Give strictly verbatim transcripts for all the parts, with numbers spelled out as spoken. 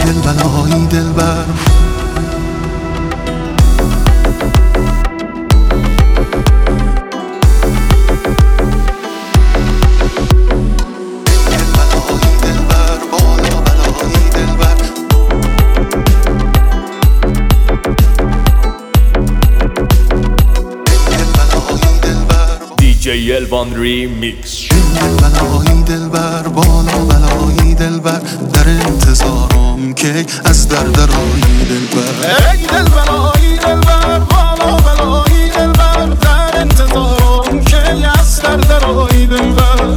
دلبرای دلبر دی الوان ریمیکس. بلایی دلبر بالا بلایی دلبر در انتظارم که از در درایی دلبر. ای دلبرای دلبر بالا بلایی دلبر در انتظارم که از در درایی دلبر.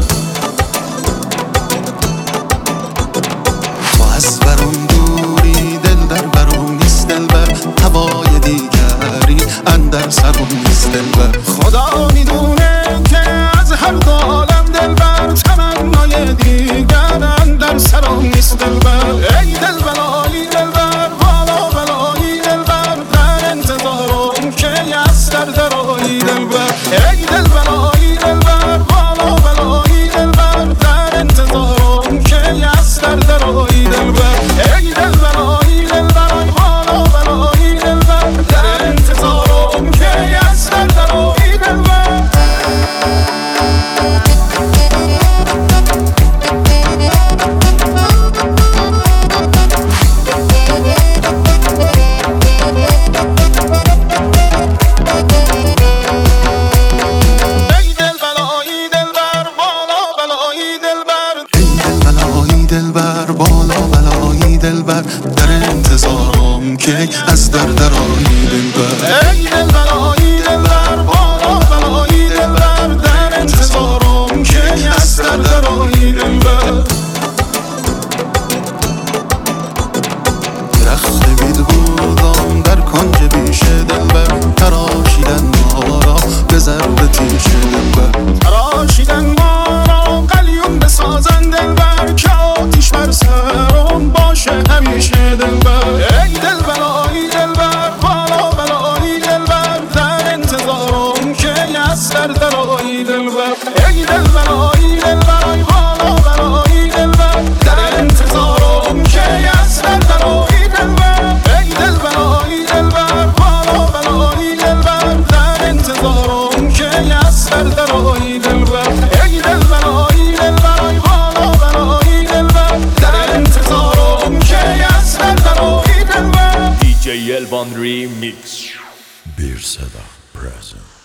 تو از برم دوری دل در برم نیست دلبر، هوای دیگری اندر سرم نیست دلبر. خدا میدونه هر دو عالم دلبر تمنای دیگر اندر سرم نیست دلبر. ای دلبرای دلبر بالا بلایی دلبر در انتظارم که از در درایی دلبر. ای دلبرای دلبر بالا بلایی دلبر در انتظارم که از در درایی دلبر. ای دلبرای دلبر بالا بلایی دلبر در انتظارم که از در درایی دلبر. دلبر بالا بلایی دلبر در انتظارم که از در درایی دلبر. ای دلبرای دلبر بالا بلایی دلبر در انتظارم که از در درایی دلبر. درخت بید بودم در کنج بیشه دلبر، تراشیدن ما را به ضرب تیشه دلبر. تراشیدن ما را قلیون بسازن دلبر که آتیش بر سرم باشه همیشه دلبر. ای دلبرای دلبر بالا بلایی دلبر در انتظارم که از در درایی دلبر. ای دلبرای دلبر بالا بلایی دلبر در انتظارم که از در درایی دلبر. ای دلبرای دلبر بالا بلایی دلبر در انتظارم که از در درایی دلبر. ای دلبرای دلبر بالا بلایی دلبر در انتظارم که از در درایی دلبر. دی الوان ریمیکس. Bir Seda present.